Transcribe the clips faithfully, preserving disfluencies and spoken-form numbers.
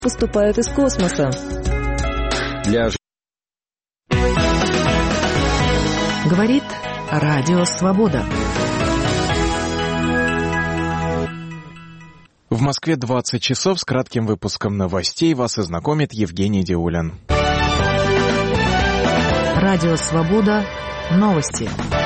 поступают из космоса. Для... Говорит Радио Свобода. В Москве двадцать часов. С кратким выпуском новостей вас и знакомит Евгений Диулин. Радио Свобода. Новости.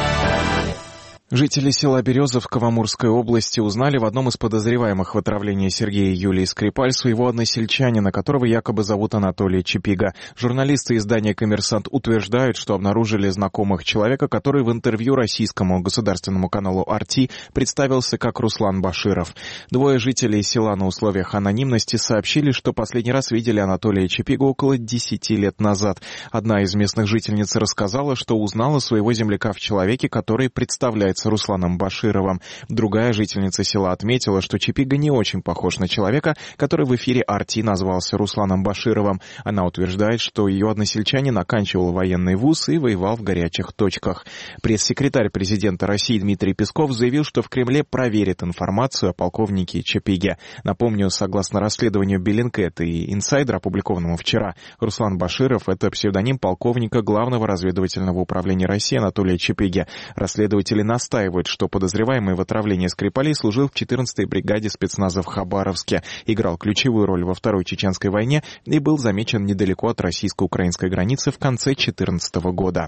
Жители села Березовка в Амурской области узнали в одном из подозреваемых в отравлении Сергея и Юлии Скрипаль своего односельчанина, которого якобы зовут Анатолий Чапига. Журналисты издания «Коммерсант» утверждают, что обнаружили знакомых человека, который в интервью российскому государственному каналу ар ти представился как Руслан Баширов. Двое жителей села на условиях анонимности сообщили, что последний раз видели Анатолия Чапигу около десяти лет назад. Одна из местных жительниц рассказала, что узнала своего земляка в человеке, который представляет с Русланом Башировым. Другая жительница села отметила, что Чапига не очень похож на человека, который в эфире ар ти назвался Русланом Башировым. Она утверждает, что ее односельчанин оканчивал военный вуз и воевал в горячих точках. Пресс-секретарь президента России Дмитрий Песков заявил, что в Кремле проверит информацию о полковнике Чапиге. Напомню, согласно расследованию Bellingcat и Insider, опубликованному вчера, Руслан Баширов — это псевдоним полковника Главного разведывательного управления России Анатолия Чапиги. Расследователи настаивают, что подозреваемый в отравлении Скрипалей служил в четырнадцатой бригаде спецназа в Хабаровске, играл ключевую роль во Второй Чеченской войне и был замечен недалеко от российско-украинской границы в конце две тысячи четырнадцатого года.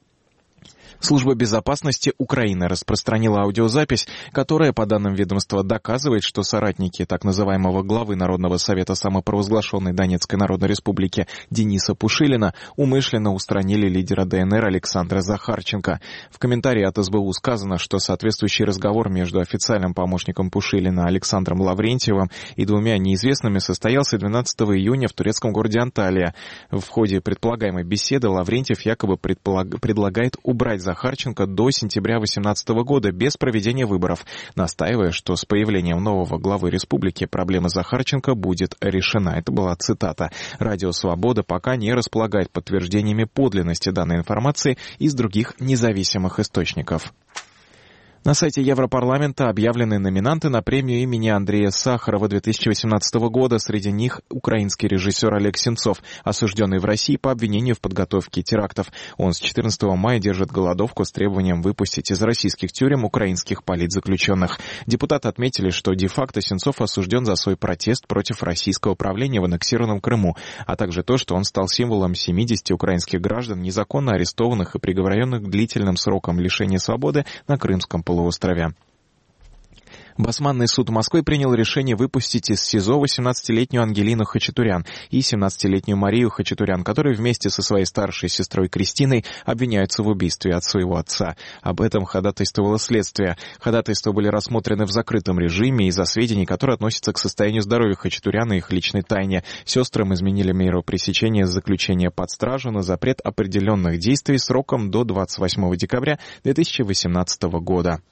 Служба безопасности Украины распространила аудиозапись, которая, по данным ведомства, доказывает, что соратники так называемого главы Народного совета самопровозглашенной Донецкой Народной Республики Дениса Пушилина умышленно устранили лидера дэ эн эр Александра Захарченко. В комментарии от эс бэ у сказано, что соответствующий разговор между официальным помощником Пушилина Александром Лаврентьевым и двумя неизвестными состоялся двенадцатого июня в турецком городе Анталия. В ходе предполагаемой беседы Лаврентьев якобы предполаг... предлагает убрать Захарченко до сентября две тысячи восемнадцатого года без проведения выборов, настаивая, что с появлением нового главы республики проблема Захарченко будет решена. Это была цитата. Радио «Свобода» пока не располагает подтверждениями подлинности данной информации из других независимых источников. На сайте Европарламента объявлены номинанты на премию имени Андрея Сахарова две тысячи восемнадцатого года. Среди них украинский режиссер Олег Сенцов, осужденный в России по обвинению в подготовке терактов. Он с четырнадцатого мая держит голодовку с требованием выпустить из российских тюрем украинских политзаключенных. Депутаты отметили, что де-факто Сенцов осужден за свой протест против российского правления в аннексированном Крыму, а также то, что он стал символом семидесяти украинских граждан, незаконно арестованных и приговоренных к длительным срокам лишения свободы на Крымском полуострове. полуострове. Басманный суд Москвы принял решение выпустить из СИЗО восемнадцатилетнюю Ангелину Хачатурян и семнадцатилетнюю Марию Хачатурян, которые вместе со своей старшей сестрой Кристиной обвиняются в убийстве от своего отца. Об этом ходатайствовало следствие. Ходатайства были рассмотрены в закрытом режиме из-за сведений, которые относятся к состоянию здоровья Хачатурян и их личной тайне. Сестрам изменили меру пресечения заключения под стражу на запрет определенных действий сроком до двадцать восьмого декабря две тысячи восемнадцатого года.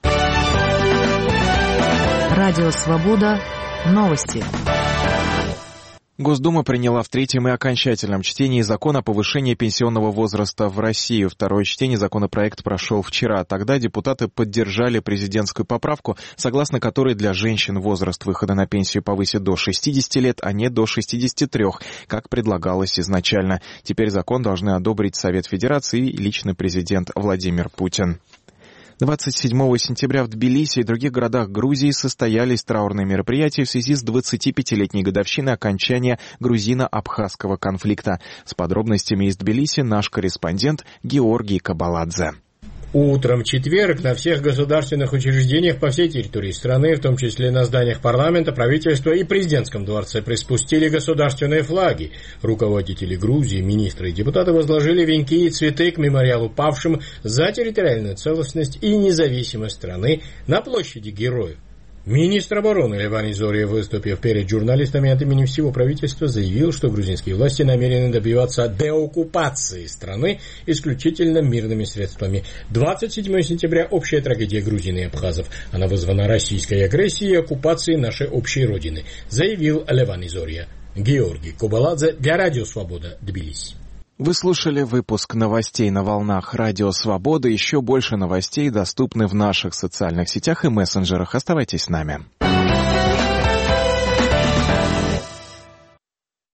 Радио «Свобода». Новости. Госдума приняла в третьем и окончательном чтении закон о повышении пенсионного возраста в России. Второе чтение законопроект прошел вчера. Тогда депутаты поддержали президентскую поправку, согласно которой для женщин возраст выхода на пенсию повысит до шестидесяти лет, а не до шестидесяти трёх, как предлагалось изначально. Теперь закон должны одобрить Совет Федерации и лично президент Владимир Путин. двадцать седьмого сентября в Тбилиси и других городах Грузии состоялись траурные мероприятия в связи с двадцатипятилетней годовщиной окончания грузино-абхазского конфликта. С подробностями из Тбилиси наш корреспондент Георгий Кабаладзе. Утром в четверг на всех государственных учреждениях по всей территории страны, в том числе на зданиях парламента, правительства и президентском дворце, приспустили государственные флаги. Руководители Грузии, министры и депутаты возложили венки и цветы к мемориалу павшим за территориальную целостность и независимость страны на площади Героев. Министр обороны Леван Изорьев, выступив перед журналистами от имени всего правительства, заявил, что грузинские власти намерены добиваться деоккупации страны исключительно мирными средствами. двадцать седьмого сентября – общая трагедия грузин и абхазов. Она вызвана российской агрессией и оккупацией нашей общей родины, заявил Леван Изорьев. Георгий Кабаладзе для Радио Свобода, Тбилиси. Вы слушали выпуск новостей на волнах Радио Свобода. Еще больше новостей доступны в наших социальных сетях и мессенджерах. Оставайтесь с нами.